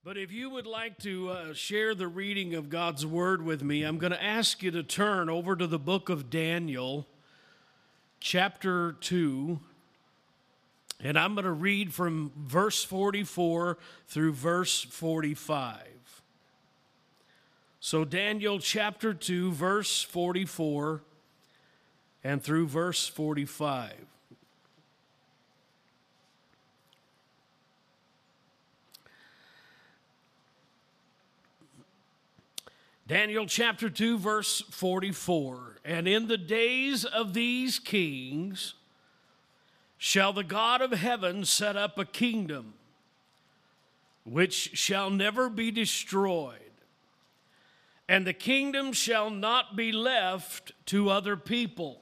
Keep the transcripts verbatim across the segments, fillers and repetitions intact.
But if you would like to uh, share the reading of God's Word with me, I'm going to ask you to turn over to the book of Daniel, chapter two, and I'm going to read from verse forty-four through verse forty-five. So Daniel chapter two, verse forty-four, and through verse forty-five. Daniel chapter two, verse forty-four. And in the days of these kings shall the God of heaven set up a kingdom which shall never be destroyed, and the kingdom shall not be left to other people,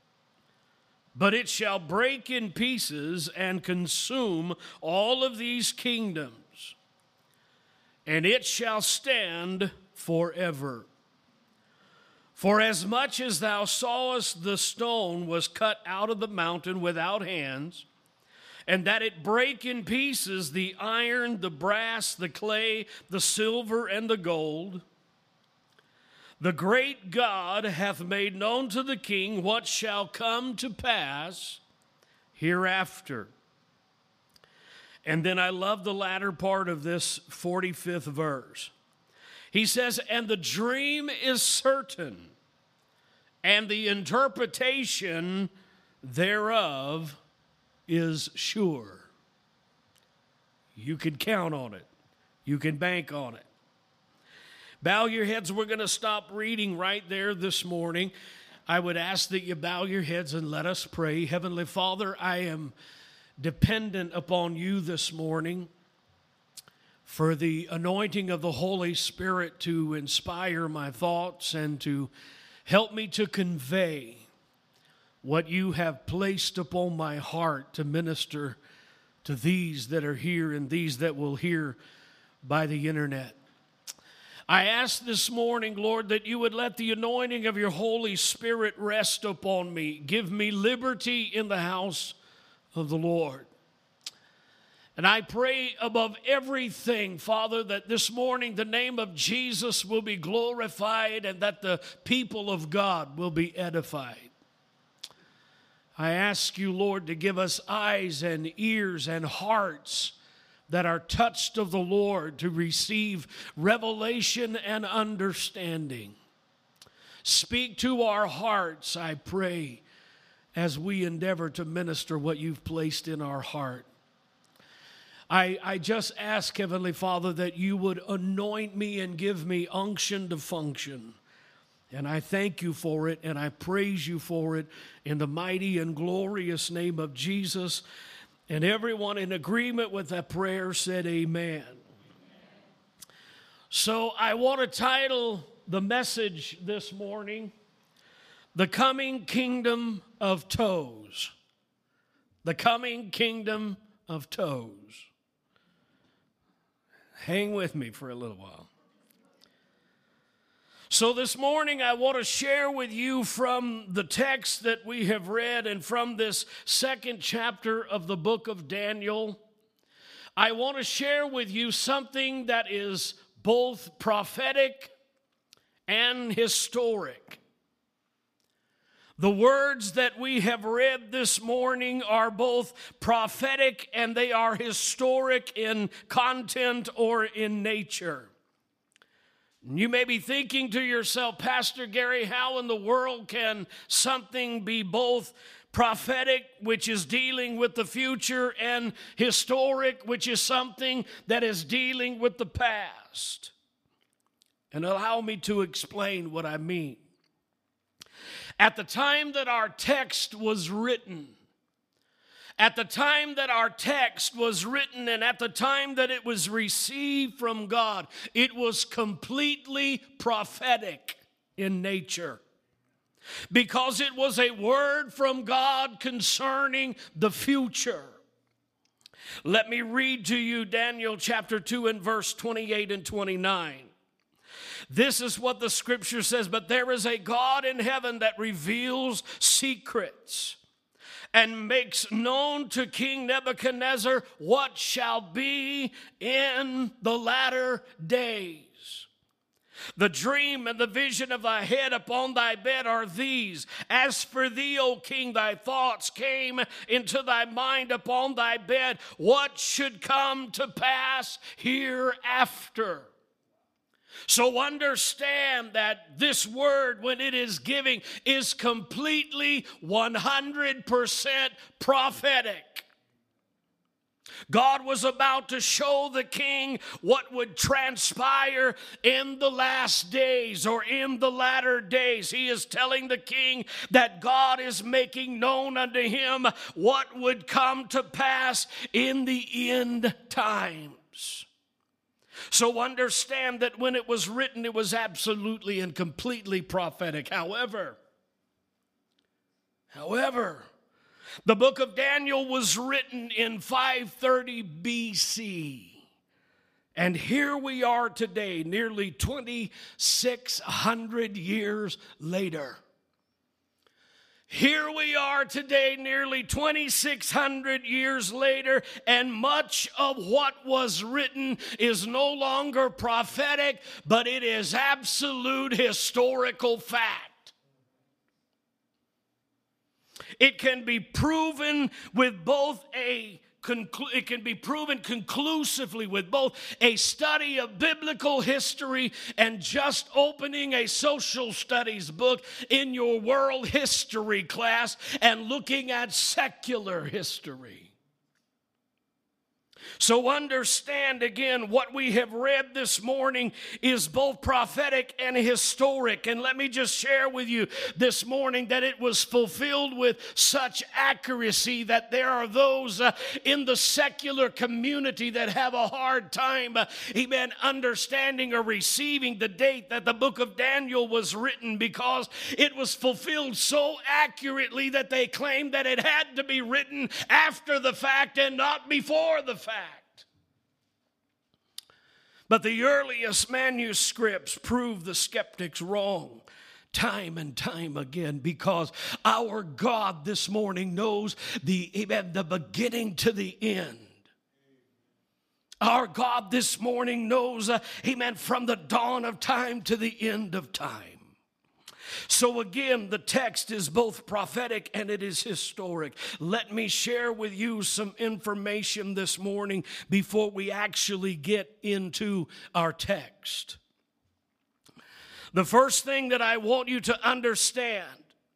but it shall break in pieces and consume all of these kingdoms, and it shall stand forever. For as much as thou sawest the stone was cut out of the mountain without hands, and that it brake in pieces the iron, the brass, the clay, the silver, and the gold, the great God hath made known to the king what shall come to pass hereafter. And then I love the latter part of this forty-fifth verse. He says, and the dream is certain, and the interpretation thereof is sure. You can count on it. You can bank on it. Bow your heads. We're going to stop reading right there this morning. I would ask that you bow your heads and let us pray. Heavenly Father, I am dependent upon you this morning for the anointing of the Holy Spirit to inspire my thoughts and to help me to convey what you have placed upon my heart to minister to these that are here and these that will hear by the internet. I ask this morning, Lord, that you would let the anointing of your Holy Spirit rest upon me. Give me liberty in the house of the Lord. And I pray above everything, Father, that this morning the name of Jesus will be glorified and that the people of God will be edified. I ask you, Lord, to give us eyes and ears and hearts that are touched of the Lord to receive revelation and understanding. Speak to our hearts, I pray, as we endeavor to minister what you've placed in our heart. I, I just ask, Heavenly Father, that you would anoint me and give me unction to function. And I thank you for it, and I praise you for it in the mighty and glorious name of Jesus. And everyone in agreement with that prayer said amen. So I want to title the message this morning, The Coming Kingdom of Toes. The Coming Kingdom of Toes. Hang with me for a little while. So this morning I want to share with you from the text that we have read and from this second chapter of the book of Daniel. I want to share with you something that is both prophetic and historic. The words that we have read this morning are both prophetic and they are historic in content or in nature. You may be thinking to yourself, Pastor Gary, how in the world can something be both prophetic, which is dealing with the future, and historic, which is something that is dealing with the past? And allow me to explain what I mean. At the time that our text was written, at the time that our text was written and at the time that it was received from God, it was completely prophetic in nature. Because it was a word from God concerning the future. Let me read to you Daniel chapter two and verse twenty-eight and twenty-nine. This is what the scripture says, but there is a God in heaven that reveals secrets, and makes known to King Nebuchadnezzar what shall be in the latter days. The dream and the vision of thy head upon thy bed are these. As for thee, O king, thy thoughts came into thy mind upon thy bed, what should come to pass hereafter. So understand that this word, when it is giving, is completely one hundred percent prophetic. God was about to show the king what would transpire in the last days or in the latter days. He is telling the king that God is making known unto him what would come to pass in the end times. So understand that when it was written, it was absolutely and completely prophetic. However, however, the book of Daniel was written in five thirty B C. And here we are today, nearly twenty-six hundred years later. Here we are today, nearly twenty-six hundred years later, and much of what was written is no longer prophetic, but it is absolute historical fact. It can be proven with both a conclu- it can be proven conclusively with both a study of biblical history and just opening a social studies book in your world history class and looking at secular history. So understand again, what we have read this morning is both prophetic and historic. And let me just share with you this morning that it was fulfilled with such accuracy that there are those uh, in the secular community that have a hard time, uh, amen, understanding or receiving the date that the book of Daniel was written, because it was fulfilled so accurately that they claimed that it had to be written after the fact and not before the fact. But the earliest manuscripts prove the skeptics wrong time and time again, because our God this morning knows the, amen, the beginning to the end. Our God this morning knows, uh, amen, from the dawn of time to the end of time. So again, the text is both prophetic and it is historic. Let me share with you some information this morning before we actually get into our text. The first thing that I want you to understand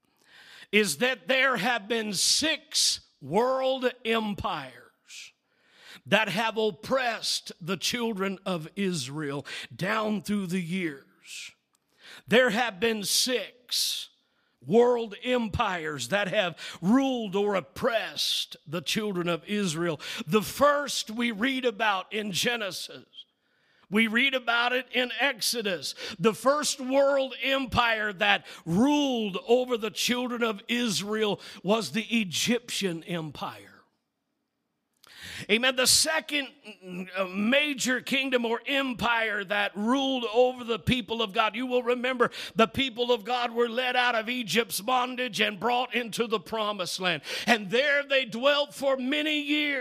is that there have been six world empires that have oppressed the children of Israel down through the years. There have been six world empires that have ruled or oppressed the children of Israel. The first we read about in Genesis. We read about it in Exodus. The first world empire that ruled over the children of Israel was the Egyptian Empire. Amen. The second major kingdom or empire that ruled over the people of God, you will remember the people of God were led out of Egypt's bondage and brought into the promised land. And there they dwelt for many years.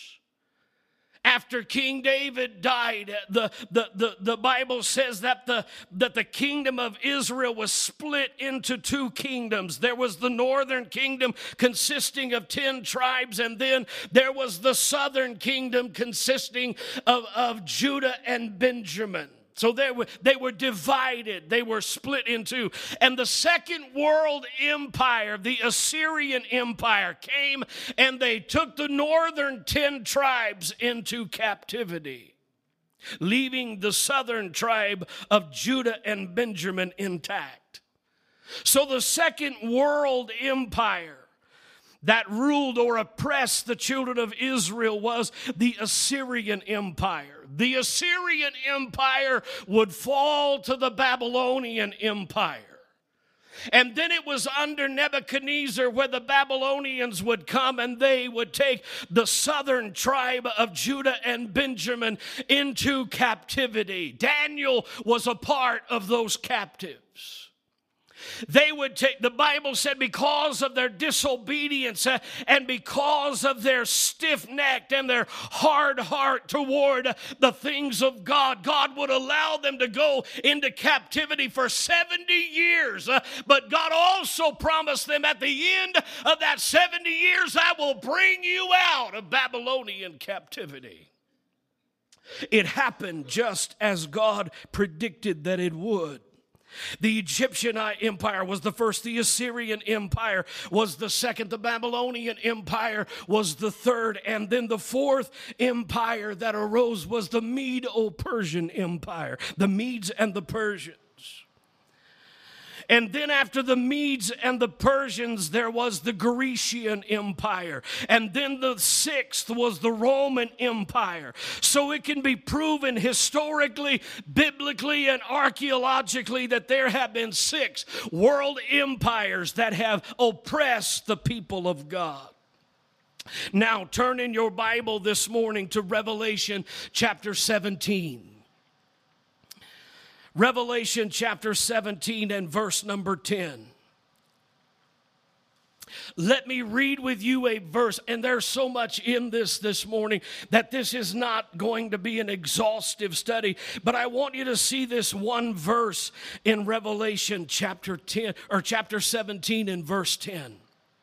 After King David died, the, the, the, the Bible says that the, that the kingdom of Israel was split into two kingdoms. There was the northern kingdom consisting of ten tribes, and then there was the southern kingdom consisting of, of Judah and Benjamin. So they were, they were divided. They were split in two. And the second world empire, the Assyrian Empire, came and they took the northern ten tribes into captivity, leaving the southern tribe of Judah and Benjamin intact. So the second world empire that ruled or oppressed the children of Israel was the Assyrian Empire. The Assyrian Empire would fall to the Babylonian Empire. And then it was under Nebuchadnezzar where the Babylonians would come and they would take the southern tribe of Judah and Benjamin into captivity. Daniel was a part of those captives. They would take, the Bible said, because of their disobedience uh, and because of their stiff-necked and their hard heart toward the things of God, God would allow them to go into captivity for seventy years. Uh, but God also promised them at the end of that seventy years, I will bring you out of Babylonian captivity. It happened just as God predicted that it would. The Egyptian Empire was the first. The Assyrian Empire was the second. The Babylonian Empire was the third. And then the fourth empire that arose was the Medo-Persian Empire. The Medes and the Persians. And then after the Medes and the Persians, there was the Grecian Empire. And then the sixth was the Roman Empire. So it can be proven historically, biblically, and archaeologically that there have been six world empires that have oppressed the people of God. Now turn in your Bible this morning to Revelation chapter seventeen. Revelation chapter seventeen and verse number ten. Let me read with you a verse, and there's so much in this this morning that this is not going to be an exhaustive study, but I want you to see this one verse in Revelation chapter ten or chapter seventeen and verse ten.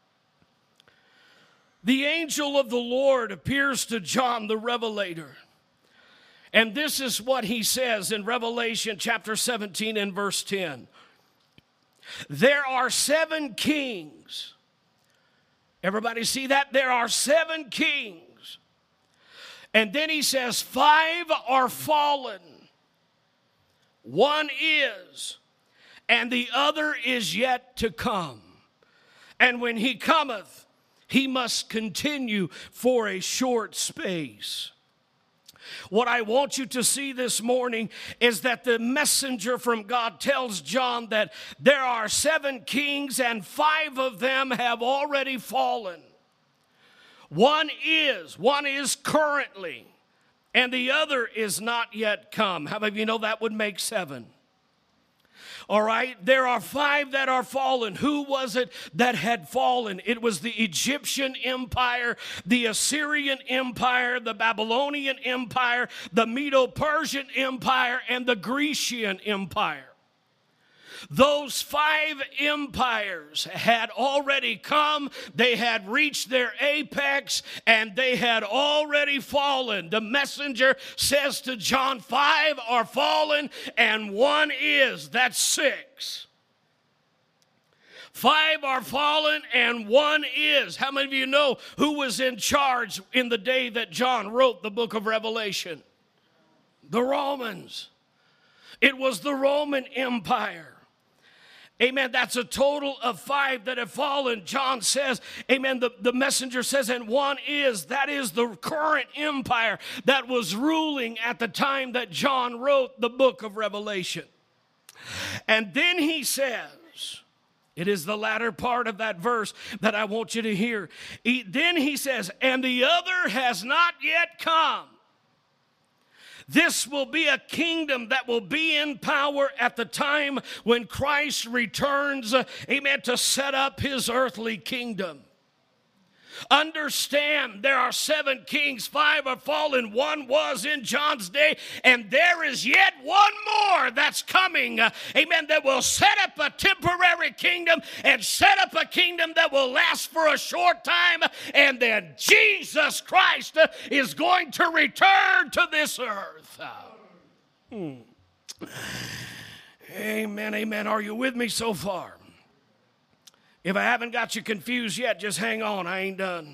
The angel of the Lord appears to John the Revelator. And this is what he says in Revelation chapter seventeen and verse ten. There are seven kings. Everybody see that? There are seven kings. And then he says, five are fallen. One is, and the other is yet to come. And when he cometh, he must continue for a short space. What I want you to see this morning is that the messenger from God tells John that there are seven kings and five of them have already fallen. One is, one is currently, and the other is not yet come. How many of you know that would make seven? All right, there are five that are fallen. Who was it that had fallen? It was the Egyptian Empire, the Assyrian Empire, the Babylonian Empire, the Medo-Persian Empire, and the Grecian Empire. Those five empires had already come, they had reached their apex, and they had already fallen. The messenger says to John, five are fallen, and one is. That's six. Five are fallen, and one is. How many of you know who was in charge in the day that John wrote the book of Revelation? The Romans. It was the Roman Empire. Amen. That's a total of five that have fallen. John says, amen, the, the messenger says, and one is, that is the current empire that was ruling at the time that John wrote the book of Revelation. And then he says, it is the latter part of that verse that I want you to hear. He, then he says, and the other has not yet come. This will be a kingdom that will be in power at the time when Christ returns, uh, amen, to set up his earthly kingdom. Understand, there are seven kings, five are fallen, one was in John's day, and there is yet one more that's coming, uh, amen, that will set up a temporary kingdom and set up a kingdom that will last for a short time, and then Jesus Christ uh, is going to return to this earth. Uh, hmm. Amen, amen. Are you with me so far? If I haven't got you confused yet, just hang on. I ain't done.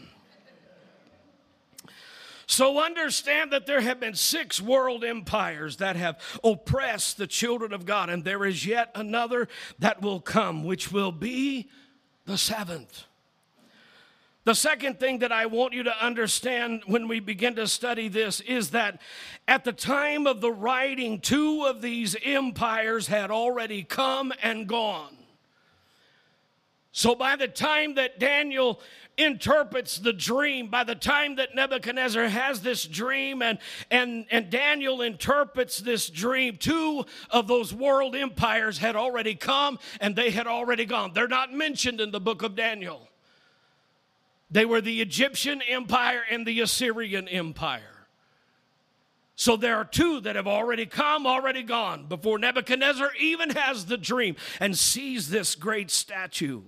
So understand that there have been six world empires that have oppressed the children of God, and there is yet another that will come, which will be the seventh. The second thing that I want you to understand when we begin to study this is that at the time of the writing, two of these empires had already come and gone. So by the time that Daniel interprets the dream, by the time that Nebuchadnezzar has this dream and, and, and Daniel interprets this dream, two of those world empires had already come and they had already gone. They're not mentioned in the book of Daniel. They were the Egyptian empire and the Assyrian empire. So there are two that have already come, already gone, before Nebuchadnezzar even has the dream and sees this great statue.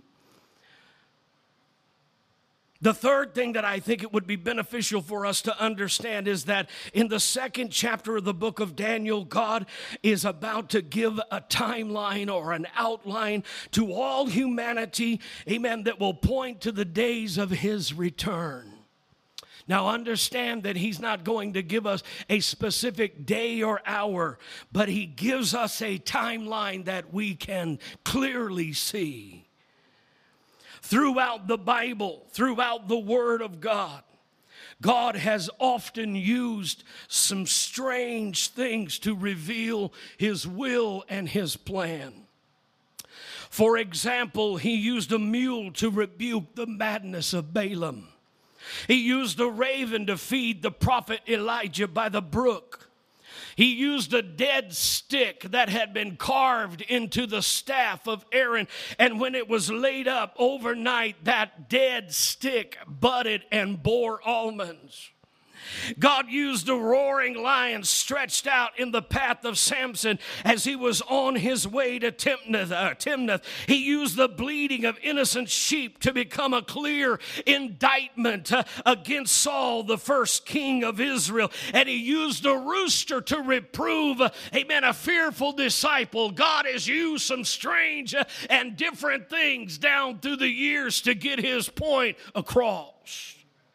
The third thing that I think it would be beneficial for us to understand is that in the second chapter of the book of Daniel, God is about to give a timeline or an outline to all humanity, amen, that will point to the days of his return. Now understand that he's not going to give us a specific day or hour, but he gives us a timeline that we can clearly see. Throughout the Bible, throughout the Word of God, God has often used some strange things to reveal his will and his plan. For example, he used a mule to rebuke the madness of Balaam. He used a raven to feed the prophet Elijah by the brook. He used a dead stick that had been carved into the staff of Aaron, and when it was laid up overnight, that dead stick budded and bore almonds. God used a roaring lion stretched out in the path of Samson as he was on his way to Timnath. Uh, Timnath. He used the bleating of innocent sheep to become a clear indictment uh, against Saul, the first king of Israel. And he used a rooster to reprove, uh, amen, a fearful disciple. God has used some strange uh, and different things down through the years to get his point across.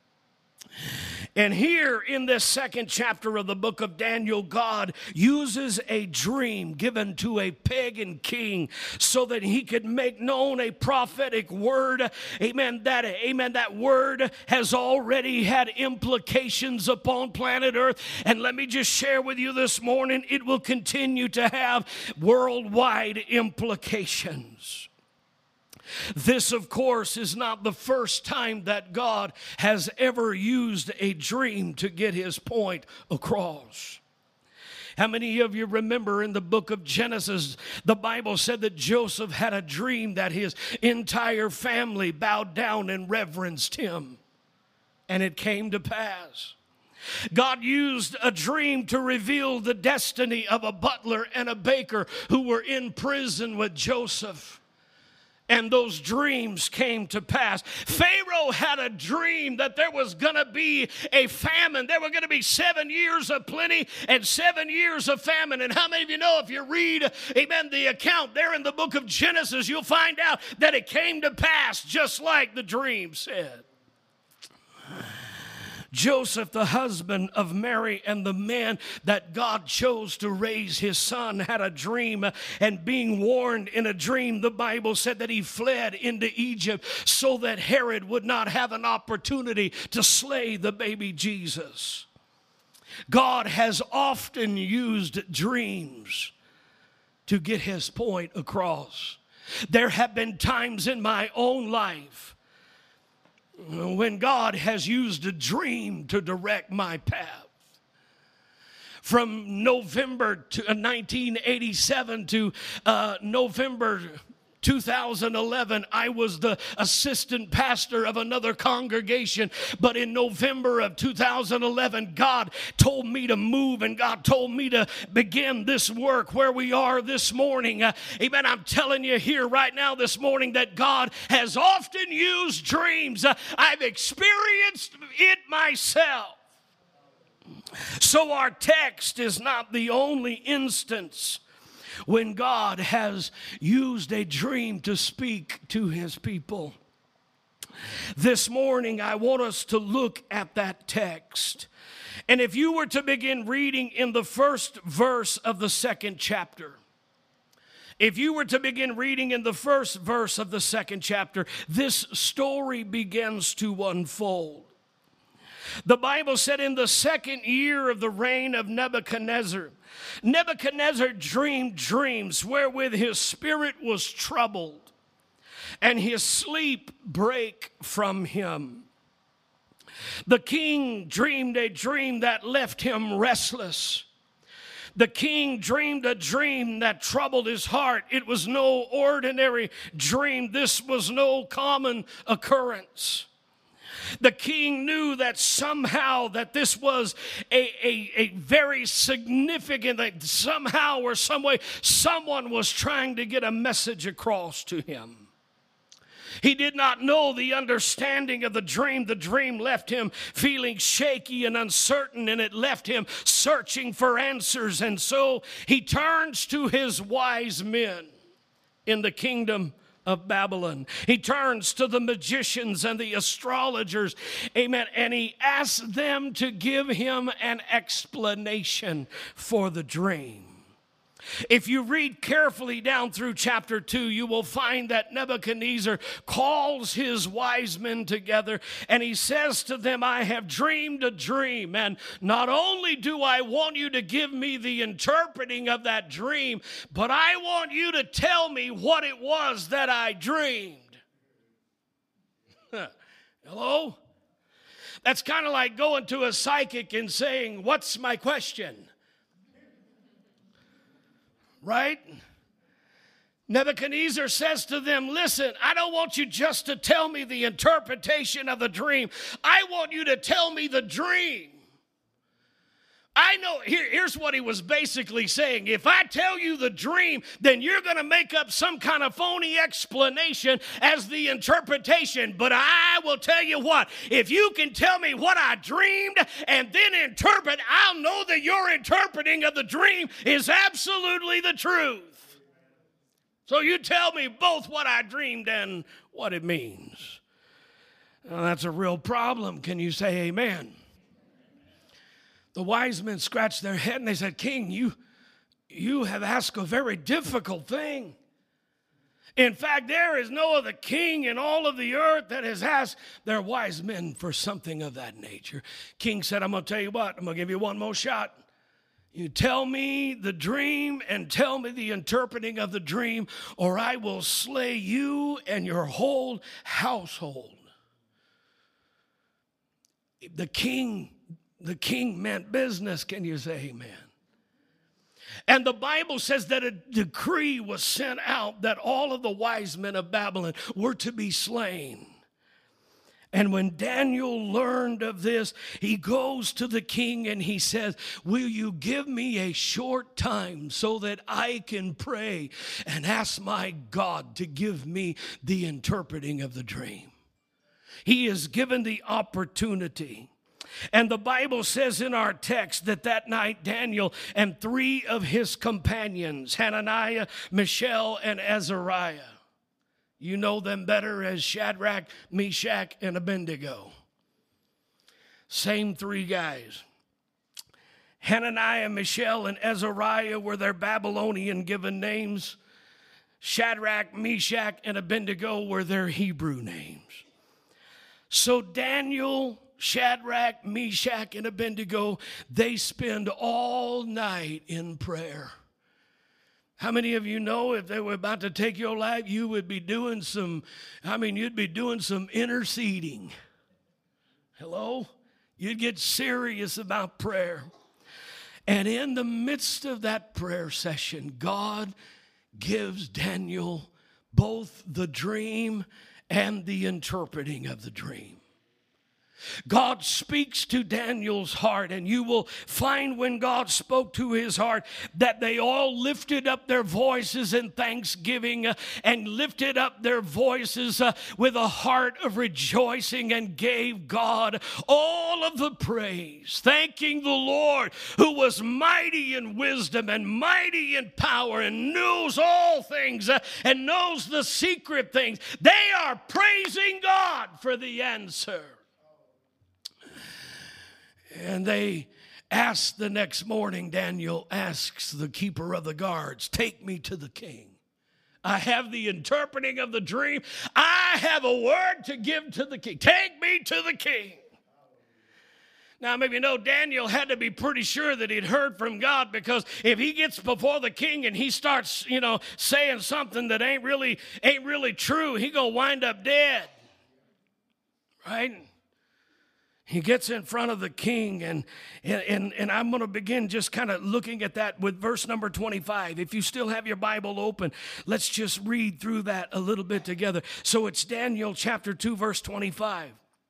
And here in this second chapter of the book of Daniel, God uses a dream given to a pagan king so that he could make known a prophetic word. Amen. That, amen. That word has already had implications upon planet Earth. And let me just share with you this morning, it will continue to have worldwide implications. This, of course, is not the first time that God has ever used a dream to get his point across. How many of you remember in the book of Genesis, the Bible said that Joseph had a dream that his entire family bowed down and reverenced him, and it came to pass. God used a dream to reveal the destiny of a butler and a baker who were in prison with Joseph. And those dreams came to pass. Pharaoh had a dream that there was going to be a famine. There were going to be seven years of plenty and seven years of famine. And how many of you know if you read, amen, the account there in the book of Genesis, you'll find out that it came to pass just like the dream said. Joseph, the husband of Mary and the man that God chose to raise his son, had a dream, and being warned in a dream, the Bible said that he fled into Egypt so that Herod would not have an opportunity to slay the baby Jesus. God has often used dreams to get his point across. There have been times in my own life when God has used a dream to direct my path. From November to, uh, nineteen eighty-seven to uh, November two thousand eleven, I was the assistant pastor of another congregation. But in November of two thousand eleven, God told me to move, and God told me to begin this work where we are this morning. Uh, amen. I'm telling you here right now this morning that God has often used dreams. Uh, I've experienced it myself. So our text is not the only instance when God has used a dream to speak to his people. This morning, I want us to look at that text. And if you were to begin reading in the first verse of the second chapter, if you were to begin reading in the first verse of the second chapter, this story begins to unfold. The Bible said in the second year of the reign of Nebuchadnezzar, Nebuchadnezzar dreamed dreams wherewith his spirit was troubled. and his sleep brake from him. The king dreamed a dream that left him restless. The king dreamed a dream that troubled his heart. It was no ordinary dream. This was no common occurrence. The king knew that somehow that this was a, a, a very significant, that somehow or some way someone was trying to get a message across to him. He did not know the understanding of the dream. The dream left him feeling shaky and uncertain, and it left him searching for answers. And so he turns to his wise men in the kingdom of Babylon. He turns to the magicians and the astrologers, amen, and he asks them to give him an explanation for the dream. If you read carefully down through chapter two, you will find that Nebuchadnezzar calls his wise men together and he says to them, I have dreamed a dream, and not only do I want you to give me the interpreting of that dream, but I want you to tell me what it was that I dreamed. Hello? That's kind of like going to a psychic and saying, what's my question? Right? Nebuchadnezzar says to them, listen, I don't want you just to tell me the interpretation of the dream. I want you to tell me the dream. I know, here, here's what he was basically saying. If I tell you the dream, then you're going to make up some kind of phony explanation as the interpretation. But I will tell you what, if you can tell me what I dreamed and then interpret, I'll know that your interpreting of the dream is absolutely the truth. So you tell me both what I dreamed and what it means. Now, that's a real problem. Can you say amen? The wise men scratched their head and they said, King, you, you have asked a very difficult thing. In fact, there is no other king in all of the earth that has asked their wise men for something of that nature. King said, I'm going to tell you what, I'm going to give you one more shot. You tell me the dream and tell me the interpreting of the dream, or I will slay you and your whole household. The king The king meant business. Can you say amen? And the Bible says that a decree was sent out that all of the wise men of Babylon were to be slain. And when Daniel learned of this, he goes to the king and he says, will you give me a short time so that I can pray and ask my God to give me the interpreting of the dream? He is given the opportunity. And the Bible says in our text that that night Daniel and three of his companions, Hananiah, Mishael, and Azariah, you know them better as Shadrach, Meshach, and Abednego. Same three guys. Hananiah, Mishael, and Azariah were their Babylonian given names. Shadrach, Meshach, and Abednego were their Hebrew names. So Daniel, Shadrach, Meshach, and Abednego, they spend all night in prayer. How many of you know if they were about to take your life, you would be doing some, I mean, you'd be doing some interceding. Hello? You'd get serious about prayer. And in the midst of that prayer session, God gives Daniel both the dream and the interpreting of the dream. God speaks to Daniel's heart, and you will find when God spoke to his heart that they all lifted up their voices in thanksgiving uh, and lifted up their voices uh, with a heart of rejoicing and gave God all of the praise, thanking the Lord who was mighty in wisdom and mighty in power and knows all things uh, and knows the secret things. They are praising God for the answer. And they asked the next morning, Daniel asks the keeper of the guards, take me to the king. I have the interpreting of the dream. I have a word to give to the king. Take me to the king. Now, maybe you know, Daniel had to be pretty sure that he'd heard from God, because if he gets before the king and he starts, you know, saying something that ain't really, ain't really true, he gonna wind up dead, right? He gets in front of the king, and, and, and I'm going to begin just kind of looking at that with verse number twenty-five. If you still have your Bible open, let's just read through that a little bit together. So it's Daniel chapter two, verse twenty-five.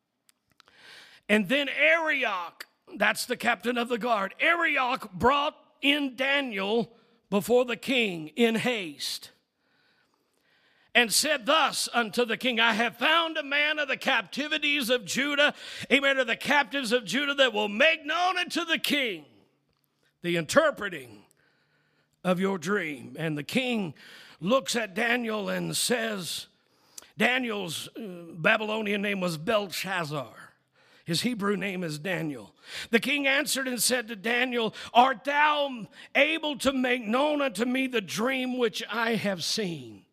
And then Arioch, that's the captain of the guard, Arioch brought in Daniel before the king in haste, and said thus unto the king, I have found a man of the captivities of Judah, amen, of the captives of Judah, that will make known unto the king the interpreting of your dream. And the king looks at Daniel and says, Daniel's uh, Babylonian name was Belshazzar. His Hebrew name is Daniel. The king answered and said to Daniel, art thou able to make known unto me the dream which I have seen,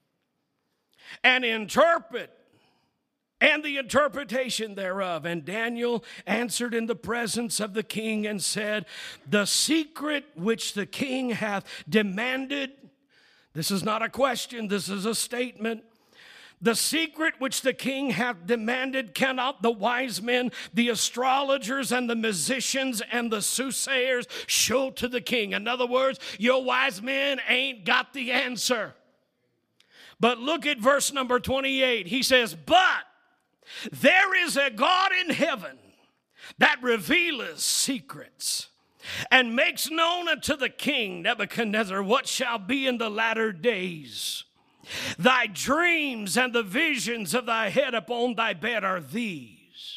and interpret, and the interpretation thereof? And Daniel answered in the presence of the king and said, the secret which the king hath demanded, this is not a question, this is a statement. The secret which the king hath demanded cannot the wise men, the astrologers, and the musicians, and the soothsayers show to the king. In other words, your wise men ain't got the answer. But look at verse number twenty-eight. He says, but there is a God in heaven that revealeth secrets, and makes known unto the king Nebuchadnezzar what shall be in the latter days. Thy dreams and the visions of thy head upon thy bed are these.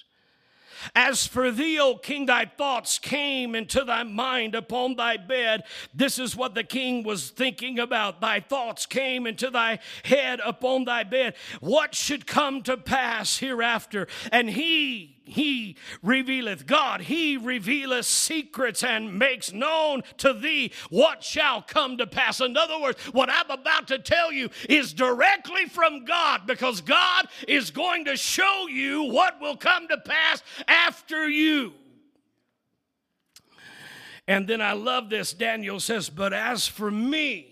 As for thee, O king, thy thoughts came into thy mind upon thy bed. This is what the king was thinking about. Thy thoughts came into thy head upon thy bed. What should come to pass hereafter? And he, he revealeth, God, he revealeth secrets and makes known to thee what shall come to pass. In other words, what I'm about to tell you is directly from God, because God is going to show you what will come to pass after you. And then I love this. Daniel says, but as for me,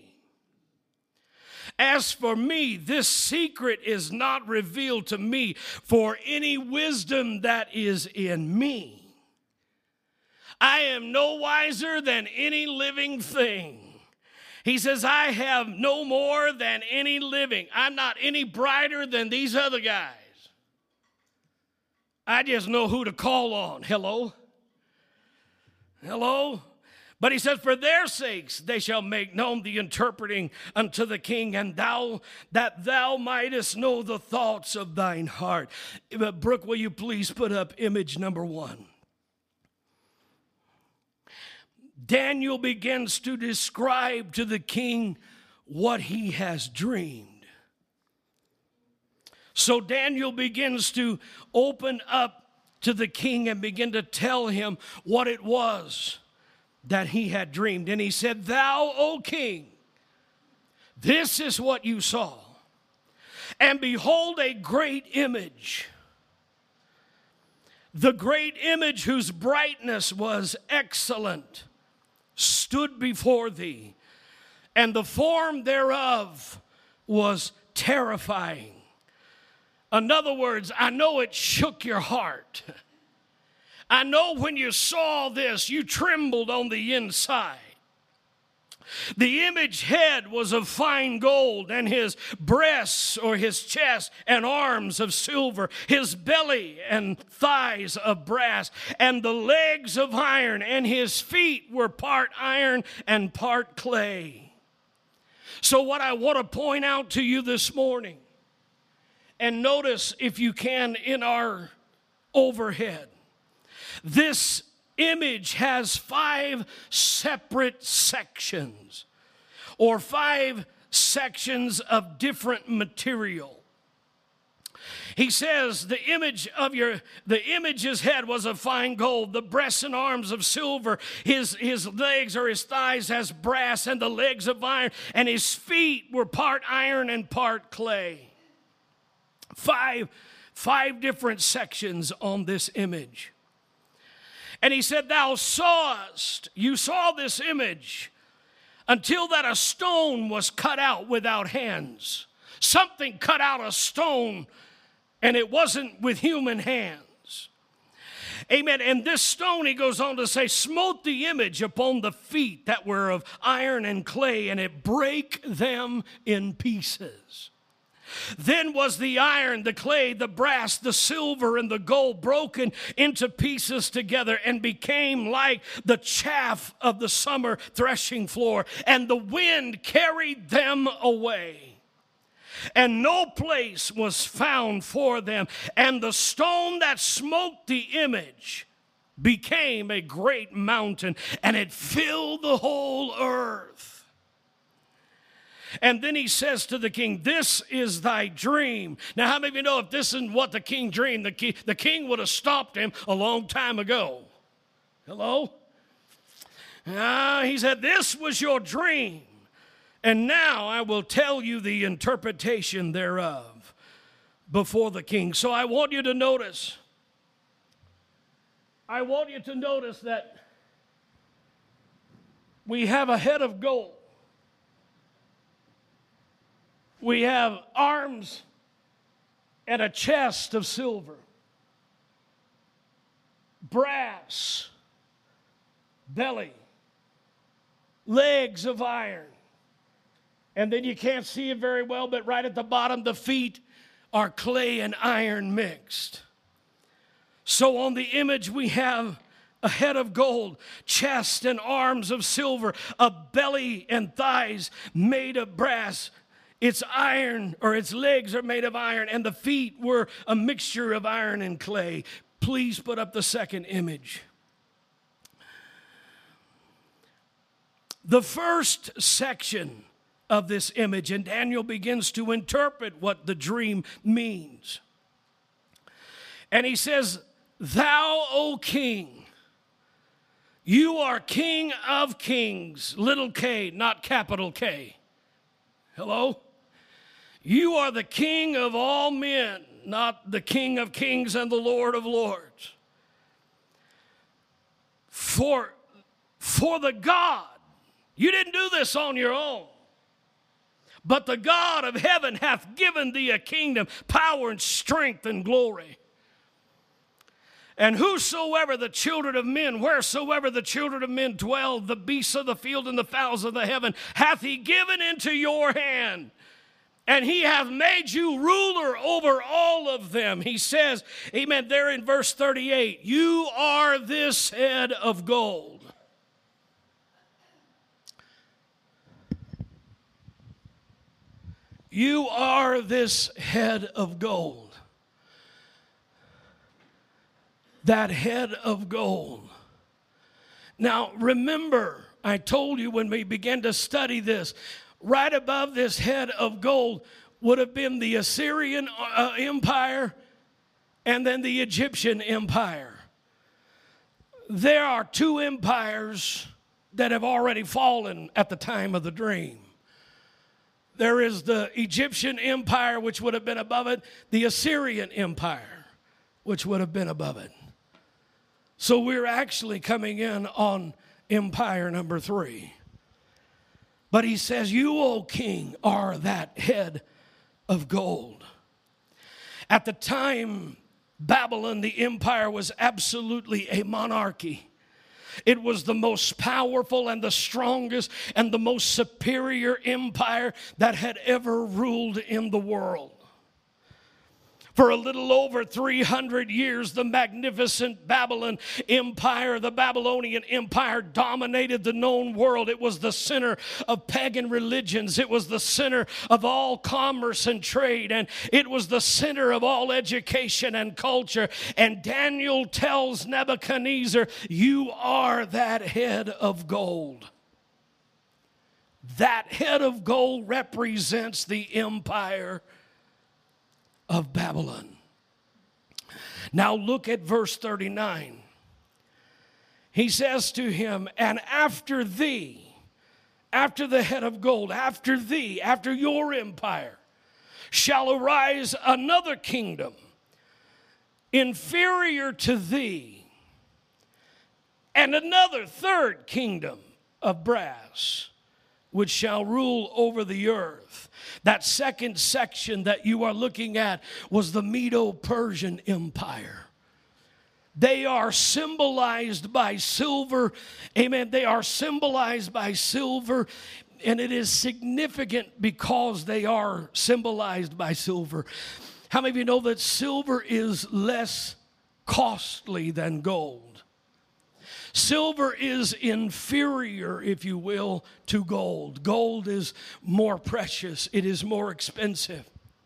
As for me, this secret is not revealed to me for any wisdom that is in me. I am no wiser than any living thing. He says, I have no more than any living. I'm not any brighter than these other guys. I just know who to call on. Hello? Hello? But he says, for their sakes they shall make known the interpreting unto the king, and thou, that thou mightest know the thoughts of thine heart. But Brooke, will you please put up image number one? Daniel begins to describe to the king what he has dreamed. So Daniel begins to open up to the king and begin to tell him what it was that he had dreamed. And he said, thou, O king, this is what you saw. And behold, a great image. The great image, whose brightness was excellent, stood before thee, and the form thereof was terrifying. In other words, I know it shook your heart. I know when you saw this, you trembled on the inside. The image head was of fine gold, and his breasts or his chest and arms of silver, his belly and thighs of brass, and the legs of iron, and his feet were part iron and part clay. So what I want to point out to you this morning, and notice if you can in our overhead, this image has five separate sections, or five sections of different material. He says the image of your, the image's head was of fine gold, the breasts and arms of silver, his, his legs or his thighs as brass, and the legs of iron, and his feet were part iron and part clay. Five, five different sections on this image. And he said, thou sawest, you saw this image until that a stone was cut out without hands. Something cut out a stone, and it wasn't with human hands. Amen. And this stone, he goes on to say, smote the image upon the feet that were of iron and clay, and it brake them in pieces. Then was the iron, the clay, the brass, the silver, and the gold broken into pieces together and became like the chaff of the summer threshing floor, and the wind carried them away. And no place was found for them. And the stone that smote the image became a great mountain, and it filled the whole earth. And then he says to the king, this is thy dream. Now, how many of you know if this isn't what the king dreamed, the king, the king would have stopped him a long time ago? Hello? Ah, he said, this was your dream. And now I will tell you the interpretation thereof before the king. So I want you to notice, I want you to notice that we have a head of gold. We have arms and a chest of silver, brass, belly, legs of iron. And then you can't see it very well, but right at the bottom, the feet are clay and iron mixed. So on the image, we have a head of gold, chest and arms of silver, a belly and thighs made of brass. Its iron, or its legs are made of iron, and the feet were a mixture of iron and clay. Please put up the second image. The first section of this image, and Daniel begins to interpret what the dream means. And he says, thou, O king, you are king of kings, little k, not capital K. Hello? You are the king of all men, not the king of kings and the Lord of lords. For, for the God, you didn't do this on your own, but the God of heaven hath given thee a kingdom, power and strength and glory. And whosoever the children of men, wheresoever the children of men dwell, the beasts of the field and the fowls of the heaven, hath he given into your hand. And he hath made you ruler over all of them. He says, amen, there in verse thirty-eight, you are this head of gold. You are this head of gold. That head of gold. Now, remember, I told you when we began to study this, right above this head of gold would have been the Assyrian uh, Empire and then the Egyptian Empire. There are two empires that have already fallen at the time of the dream. There is the Egyptian Empire, which would have been above it, the Assyrian Empire, which would have been above it. So we're actually coming in on empire number three. But he says, you, O king, are that head of gold. At the time, Babylon, the empire, was absolutely a monarchy. It was the most powerful and the strongest and the most superior empire that had ever ruled in the world. For a little over three hundred years, the magnificent Babylon Empire, the Babylonian Empire, dominated the known world. It was the center of pagan religions. It was the center of all commerce and trade. And it was the center of all education and culture. And Daniel tells Nebuchadnezzar, you are that head of gold. That head of gold represents the empire of Babylon. Now look at verse thirty-nine. He says to him, and after thee, after the head of gold, after thee, after your empire, shall arise another kingdom inferior to thee, And another third kingdom of brass, which shall rule over the earth. That second section that you are looking at was the Medo-Persian Empire. They are symbolized by silver. Amen. They are symbolized by silver. And it is significant because they are symbolized by silver. How many of you know that silver is less costly than gold? Silver is inferior, if you will, to gold. Gold is more precious. It is more expensive.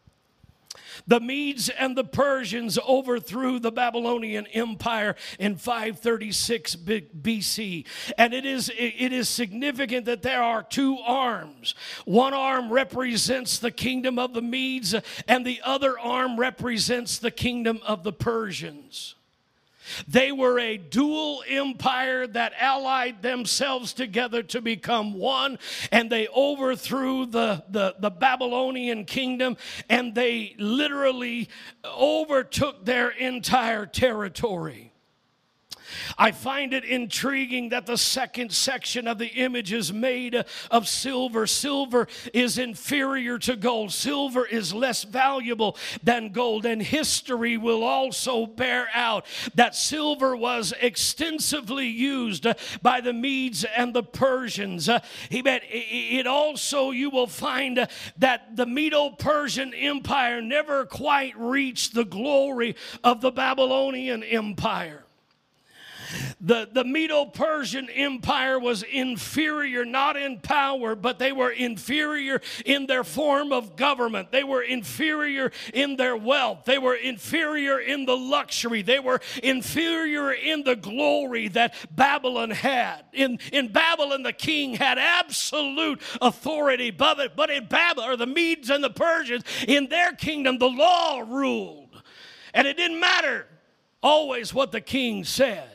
The Medes and the Persians overthrew the Babylonian Empire in five thirty-six B C. And it is, it is significant that there are two arms. One arm represents the kingdom of the Medes, and the other arm represents the kingdom of the Persians. They were a dual empire that allied themselves together to become one, and they overthrew the, the, the Babylonian kingdom, and they literally overtook their entire territory. I find it intriguing that the second section of the image is made of silver. Silver is inferior to gold. Silver is less valuable than gold. And history will also bear out that silver was extensively used by the Medes and the Persians. It also, you will find that the Medo-Persian Empire never quite reached the glory of the Babylonian Empire. The, the Medo-Persian Empire was inferior, not in power, but they were inferior in their form of government. They were inferior in their wealth. They were inferior in the luxury. They were inferior in the glory that Babylon had. In, in Babylon, the king had absolute authority, but, but in Babylon, or the Medes and the Persians, in their kingdom, the law ruled. And it didn't matter always what the king said.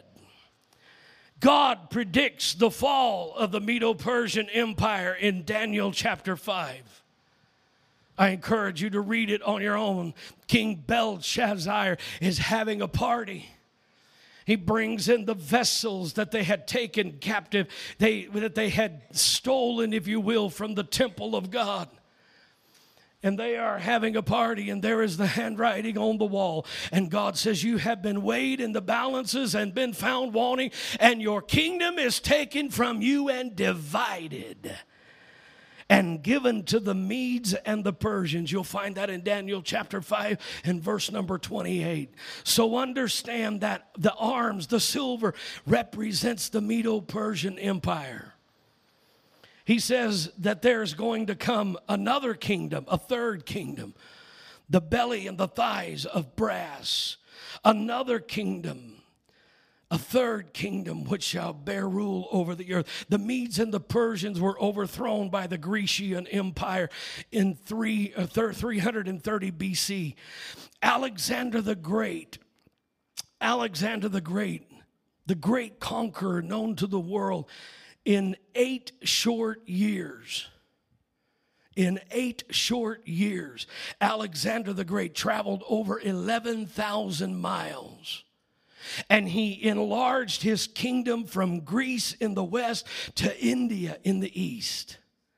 God predicts the fall of the Medo-Persian Empire in Daniel chapter five. I encourage you to read it on your own. King Belshazzar is having a party. He brings in the vessels that they had taken captive, they, that they had stolen, if you will, from the temple of God. And they are having a party, and there is the handwriting on the wall. And God says, you have been weighed in the balances and been found wanting, and your kingdom is taken from you and divided and given to the Medes and the Persians. You'll find that in Daniel chapter five and verse number twenty-eight. So understand that the arms, the silver, represents the Medo-Persian Empire. He says that there's going to come another kingdom, a third kingdom, the belly and the thighs of brass. Another kingdom, a third kingdom, which shall bear rule over the earth. The Medes and the Persians were overthrown by the Grecian Empire in three, uh, three hundred thirty B C. Alexander the Great, Alexander the Great, the great conqueror known to the world, in eight short years, in eight short years, Alexander the Great traveled over eleven thousand miles. And he enlarged his kingdom from Greece in the west to India in the east.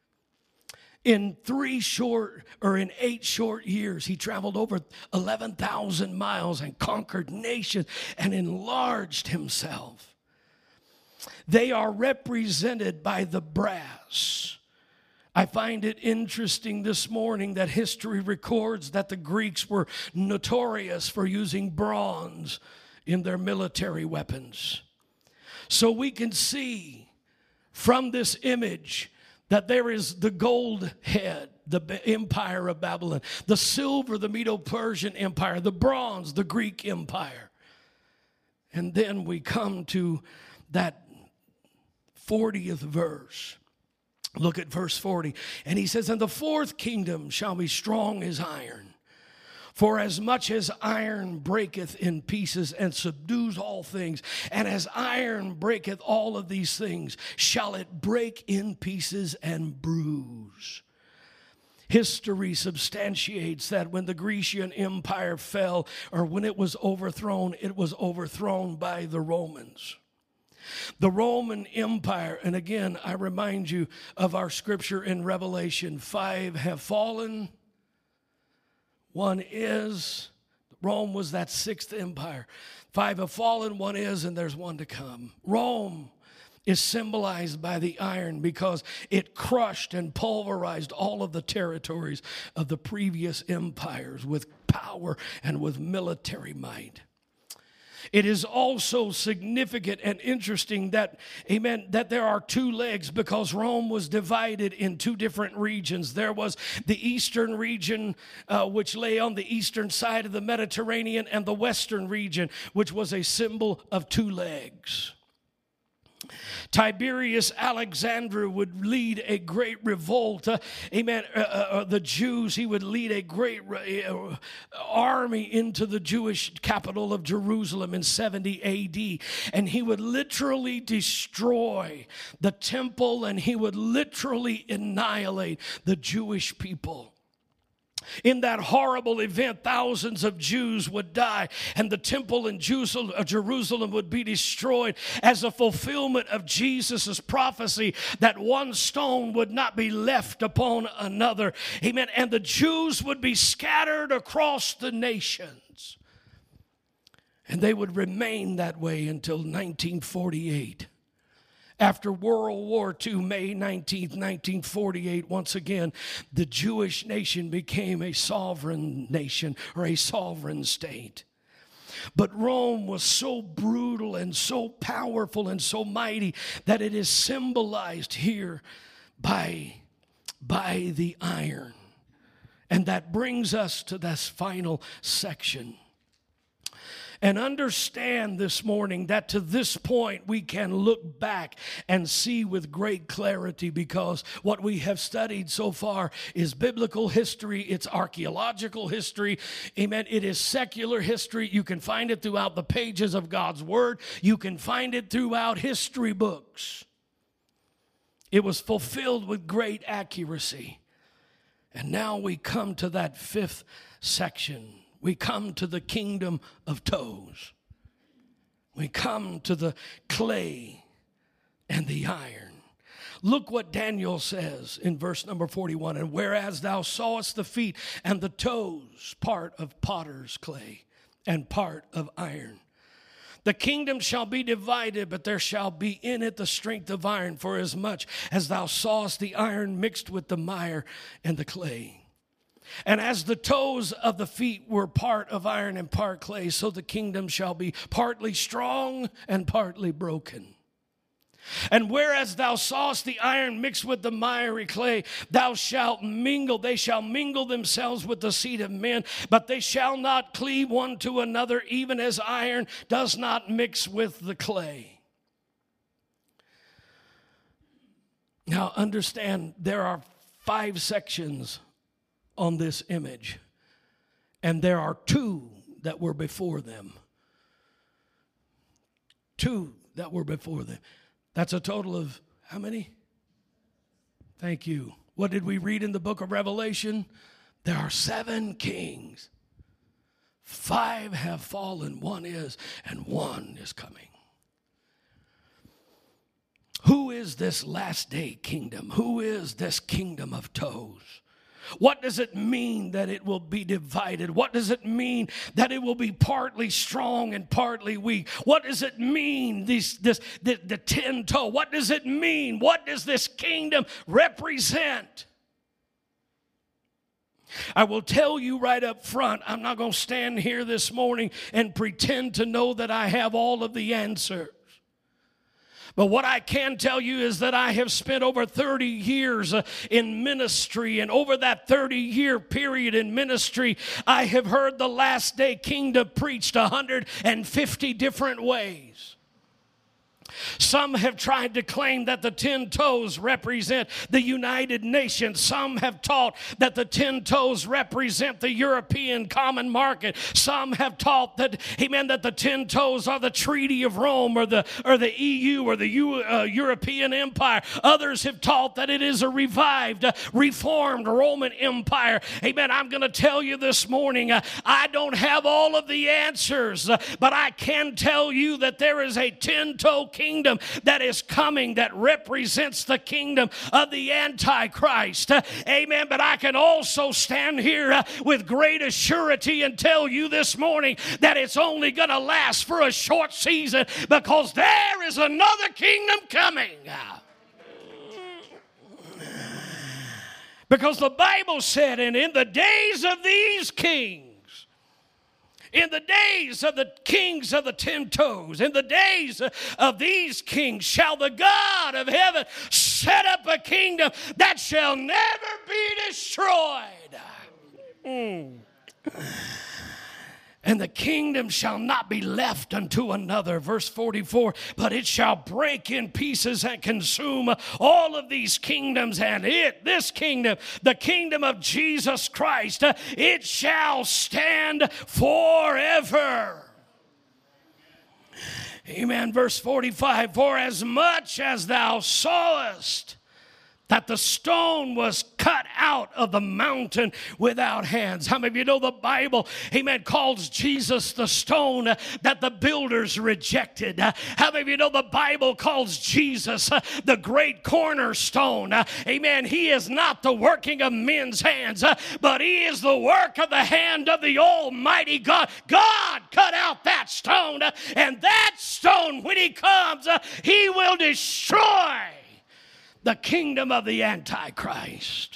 In three short, or in eight short years, he traveled over eleven thousand miles and conquered nations and enlarged himself. They are represented by the brass. I find it interesting this morning that history records that the Greeks were notorious for using bronze in their military weapons. So we can see from this image that there is the gold head, the empire of Babylon, the silver, the Medo-Persian Empire, the bronze, the Greek Empire. And then we come to that fortieth verse. Look at verse forty. And he says, and the fourth kingdom shall be strong as iron. For as much as iron breaketh in pieces and subdues all things, and as iron breaketh all of these things, shall it break in pieces and bruise. History substantiates that when the Grecian Empire fell, or when it was overthrown, it was overthrown by the Romans. The Roman Empire, and again, I remind you of our scripture in Revelation, five have fallen, one is. Rome was that sixth empire. Five have fallen, one is, and there's one to come. Rome is symbolized by the iron because it crushed and pulverized all of the territories of the previous empires with power and with military might. It is also significant and interesting that, amen, that there are two legs because Rome was divided in two different regions. There was the eastern region, uh, which lay on the eastern side of the Mediterranean, and the western region, which was a symbol of two legs. Tiberius Alexander would lead a great revolt. Uh, amen. Uh, uh, the Jews, he would lead a great uh, army into the Jewish capital of Jerusalem in seventy A D. And he would literally destroy the temple, and he would literally annihilate the Jewish people. In that horrible event, thousands of Jews would die, and the temple in Jerusalem would be destroyed as a fulfillment of Jesus' prophecy that one stone would not be left upon another. Amen. And the Jews would be scattered across the nations. And they would remain that way until nineteen forty-eight. After World War Two, May nineteenth, nineteen forty-eight, once again, the Jewish nation became a sovereign nation or a sovereign state. But Rome was so brutal and so powerful and so mighty that it is symbolized here by, by the iron. And that brings us to this final section. And understand this morning that to this point we can look back and see with great clarity, because what we have studied so far is biblical history, it's archaeological history, amen. It is secular history. You can find it throughout the pages of God's Word. You can find it throughout history books. It was fulfilled with great accuracy. And now we come to that fifth section. We come to the kingdom of toes. We come to the clay and the iron. Look what Daniel says in verse number forty-one. And whereas thou sawest the feet and the toes, part of potter's clay and part of iron. The kingdom shall be divided, but there shall be in it the strength of iron, for as much as thou sawest the iron mixed with the mire and the clay. And as the toes of the feet were part of iron and part clay, so the kingdom shall be partly strong and partly broken. And whereas thou sawest the iron mixed with the miry clay, thou shalt mingle, they shall mingle themselves with the seed of men, but they shall not cleave one to another, even as iron does not mix with the clay. Now understand, there are five sections on this image, and there are two that were before them. Two that were before them. That's a total of how many? Thank you. What did we read in the book of Revelation? There are seven kings. Five have fallen, one is, and one is coming. Who is this last day kingdom? Who is this kingdom of toes? What does it mean that it will be divided? What does it mean that it will be partly strong and partly weak? What does it mean, this, this, the, the ten toe? What does it mean? What does this kingdom represent? I will tell you right up front, I'm not going to stand here this morning and pretend to know that I have all of the answers. But what I can tell you is that I have spent over thirty years uh, in ministry, and over that thirty-year period in ministry, I have heard the last day kingdom preached one hundred fifty different ways. Some have tried to claim that the ten toes represent the United Nations. Some have taught that the ten toes represent the European common market. Some have taught that, amen, that the ten toes are the Treaty of Rome or the or the E U or the U, uh, European Empire. Others have taught that it is a revived, uh, reformed Roman Empire. Amen. I'm going to tell you this morning, uh, I don't have all of the answers, uh, but I can tell you that there is a ten-toe kingdom kingdom that is coming that represents the kingdom of the Antichrist. Uh, amen. But I can also stand here uh, with great assurity and tell you this morning that it's only going to last for a short season, because there is another kingdom coming. Because the Bible said, and in the days of these kings, in the days of the kings of the ten toes, in the days of these kings, shall the God of heaven set up a kingdom that shall never be destroyed. Mm. And the kingdom shall not be left unto another. Verse forty-four, but it shall break in pieces and consume all of these kingdoms. And it, this kingdom, the kingdom of Jesus Christ, it shall stand forever. Amen. Verse forty-five, for as much as thou sawest that the stone was cut out of the mountain without hands. How many of you know the Bible, amen, calls Jesus the stone uh, that the builders rejected? Uh, how many of you know the Bible calls Jesus uh, the great cornerstone? Uh, amen. He is not the working of men's hands, uh, but he is the work of the hand of the Almighty God. God cut out that stone, uh, and that stone, when he comes, uh, he will destroy the kingdom of the Antichrist.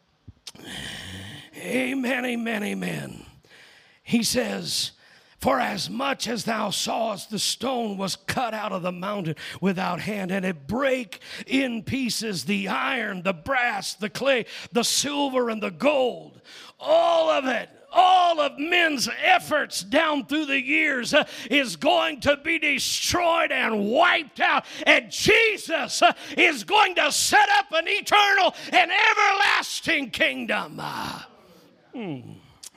Amen, amen, amen. He says, for as much as thou sawest the stone was cut out of the mountain without hand, and it brake in pieces the iron, the brass, the clay, the silver, and the gold, all of it, all of men's efforts down through the years uh, is going to be destroyed and wiped out. And Jesus uh, is going to set up an eternal and everlasting kingdom. Uh, hmm.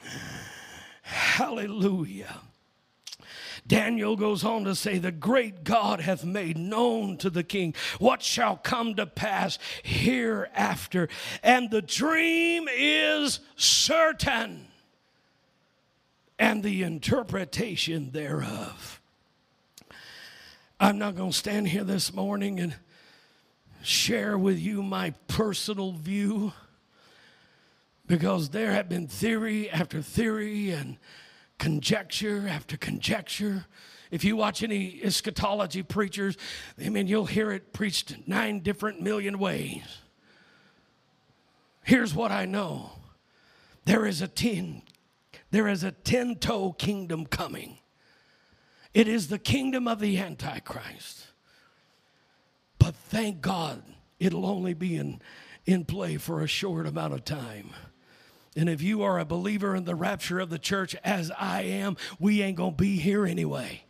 Hallelujah. Daniel goes on to say, the great God hath made known to the king what shall come to pass hereafter. And the dream is certain, and the interpretation thereof. I'm not going to stand here this morning and share with you my personal view, because there have been theory after theory and conjecture after conjecture. If you watch any eschatology preachers, I mean, you'll hear it preached nine different million ways. Here's what I know. There is a ten, there is a ten-toe kingdom coming. It is the kingdom of the Antichrist. But thank God it'll only be in, in play for a short amount of time. And if you are a believer in the rapture of the church, as I am, we ain't going to be here anyway.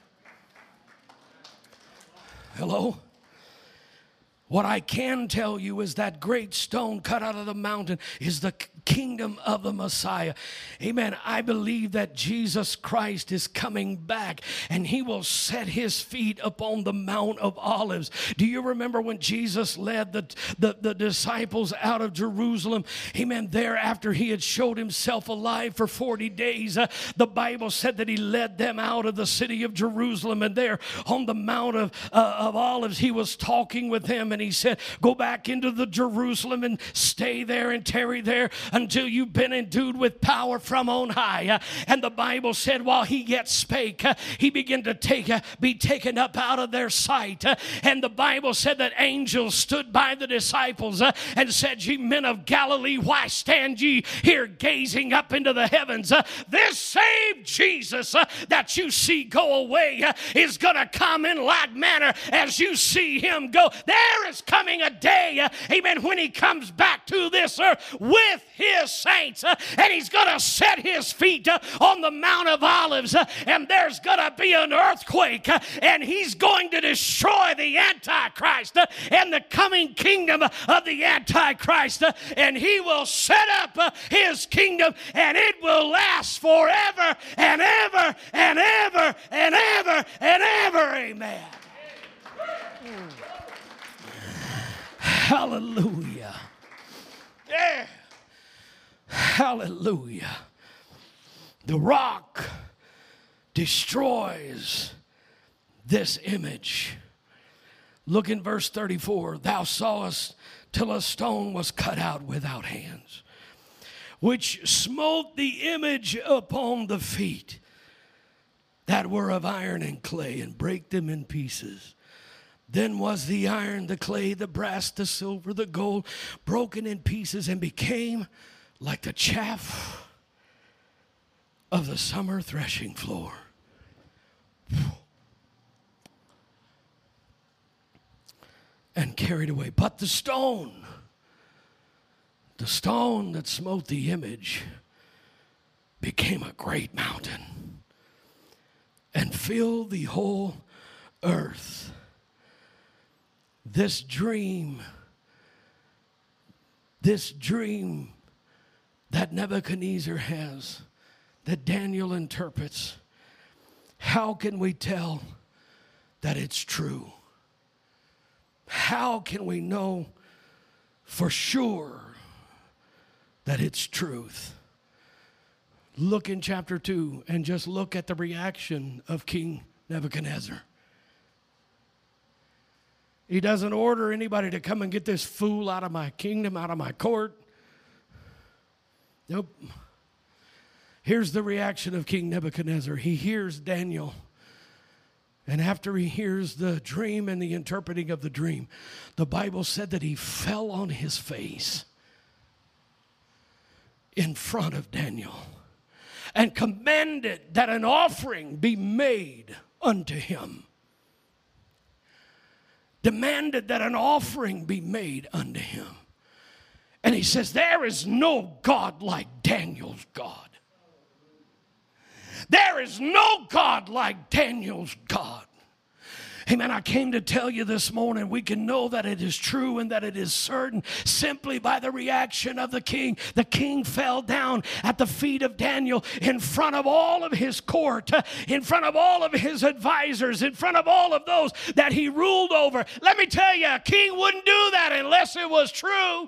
Hello? What I can tell you is that great stone cut out of the mountain is the kingdom of the Messiah. Amen. I believe that Jesus Christ is coming back, and he will set his feet upon the Mount of Olives. Do you remember when Jesus led the, the, the disciples out of Jerusalem? Amen. There, after he had showed himself alive for forty days, uh, the Bible said that he led them out of the city of Jerusalem, and there on the Mount of, uh, of Olives, he was talking with them, and he said, go back into the Jerusalem and stay there and tarry there until you've been endued with power from on high. Uh, and the Bible said, while he yet spake, uh, he began to take, uh, be taken up out of their sight. Uh, and the Bible said that angels stood by the disciples uh, and said, ye men of Galilee, why stand ye here gazing up into the heavens? Uh, this same Jesus uh, that you see go away uh, is going to come in like manner as you see him go. There is coming a day, uh, amen, when he comes back to this earth with his saints, uh, and he's going to set his feet uh, on the Mount of Olives, uh, and there's going to be an earthquake, uh, and he's going to destroy the Antichrist uh, and the coming kingdom of the Antichrist, uh, and he will set up uh, his kingdom, and it will last forever and ever and ever and ever and ever. Amen. Hallelujah. Yeah. Hallelujah. The rock destroys this image Look in verse thirty-four. Thou sawest till a stone was cut out without hands, which smote the image upon the feet that were of iron and clay, and brake them in pieces. Then was the iron, the clay, the brass, the silver, the gold, broken in pieces, and became like the chaff of the summer threshing floor. And carried away. But the stone, the stone that smote the image, became a great mountain and filled the whole earth. This dream, this dream that Nebuchadnezzar has, that Daniel interprets, how can we tell that it's true? How can we know for sure that it's truth? Look in chapter two and just look at the reaction of King Nebuchadnezzar. He doesn't order anybody to come and get this fool out of my kingdom, out of my court. Nope. Here's the reaction of King Nebuchadnezzar. He hears Daniel. And after he hears the dream and the interpreting of the dream, the Bible said that he fell on his face in front of Daniel and commanded that an offering be made unto him. Demanded that an offering be made unto him. And he says, there is no God like Daniel's God. There is no God like Daniel's God. Amen. I came to tell you this morning, we can know that it is true and that it is certain simply by the reaction of the king. The king fell down at the feet of Daniel in front of all of his court, uh, in front of all of his advisors, in front of all of those that he ruled over. Let me tell you, a king wouldn't do that unless it was true.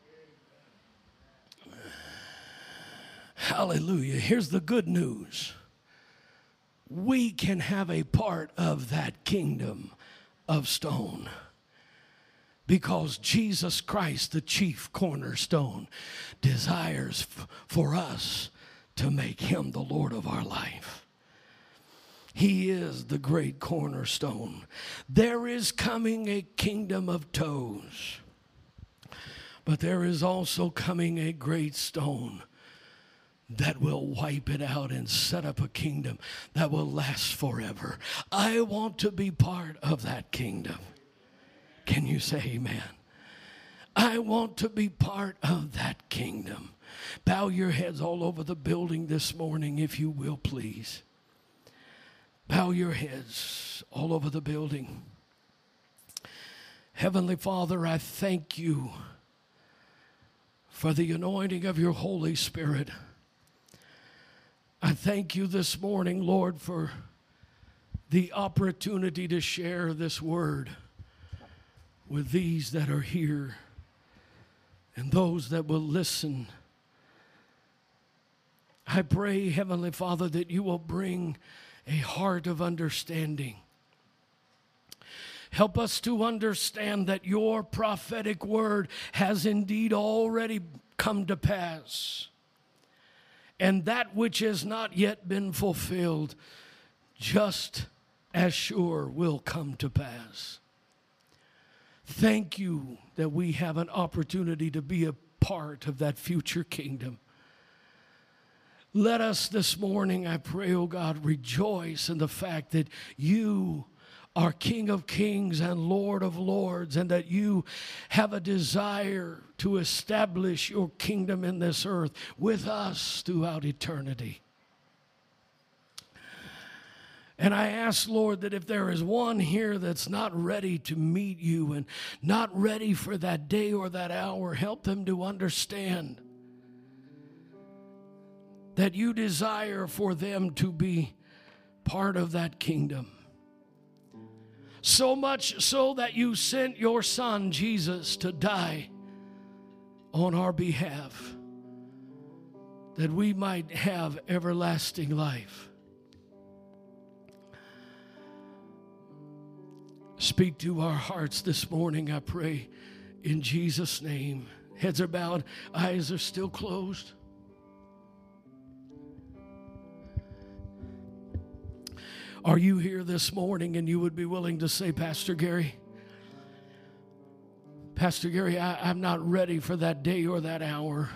Hallelujah. Here's the good news. We can have a part of that kingdom of stone because Jesus Christ, the chief cornerstone, desires f- for us to make him the Lord of our life. He is the great cornerstone. There is coming a kingdom of toes, but there is also coming a great stone that will wipe it out and set up a kingdom that will last forever. I want to be part of that kingdom. Can you say amen? I want to be part of that kingdom. Bow your heads all over the building this morning, if you will, please. Bow your heads all over the building. Heavenly Father, I thank you for the anointing of your Holy Spirit. I thank you this morning, Lord, for the opportunity to share this word with these that are here and those that will listen. I pray, Heavenly Father, that you will bring a heart of understanding. Help us to understand that your prophetic word has indeed already come to pass. And that which has not yet been fulfilled, just as sure will come to pass. Thank you that we have an opportunity to be a part of that future kingdom. Let us this morning, I pray, oh God, rejoice in the fact that you are King of kings and Lord of lords, and that you have a desire to establish your kingdom in this earth with us throughout eternity. And I ask, Lord, that if there is one here that's not ready to meet you and not ready for that day or that hour, help them to understand that you desire for them to be part of that kingdom. So much so that you sent your son, Jesus, to die on our behalf, that we might have everlasting life. Speak to our hearts this morning, I pray, in Jesus' name. Heads are bowed, eyes are still closed. Are you here this morning and you would be willing to say, Pastor Gary, Pastor Gary, I, I'm not ready for that day or that hour.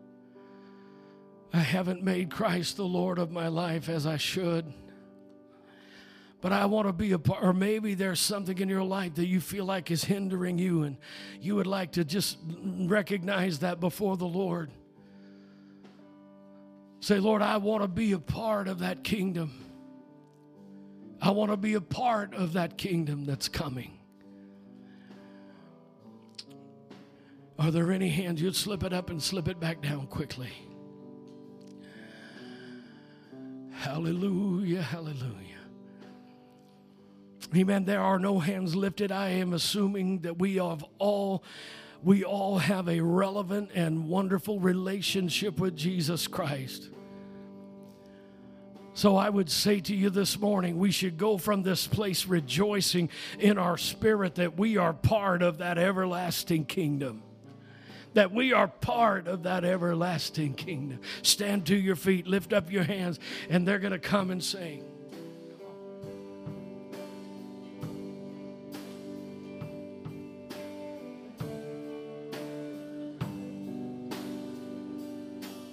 I haven't made Christ the Lord of my life as I should. But I want to be a part, or maybe there's something in your life that you feel like is hindering you and you would like to just recognize that before the Lord. Say, Lord, I want to be a part of that kingdom. I want to be a part of that kingdom that's coming. Are there any hands? You'd slip it up and slip it back down quickly. Hallelujah, hallelujah. Amen. There are no hands lifted. I am assuming that we have all, we all have a relevant and wonderful relationship with Jesus Christ. So I would say to you this morning, we should go from this place rejoicing in our spirit that we are part of that everlasting kingdom. That we are part of that everlasting kingdom. Stand to your feet, lift up your hands, and they're going to come and sing.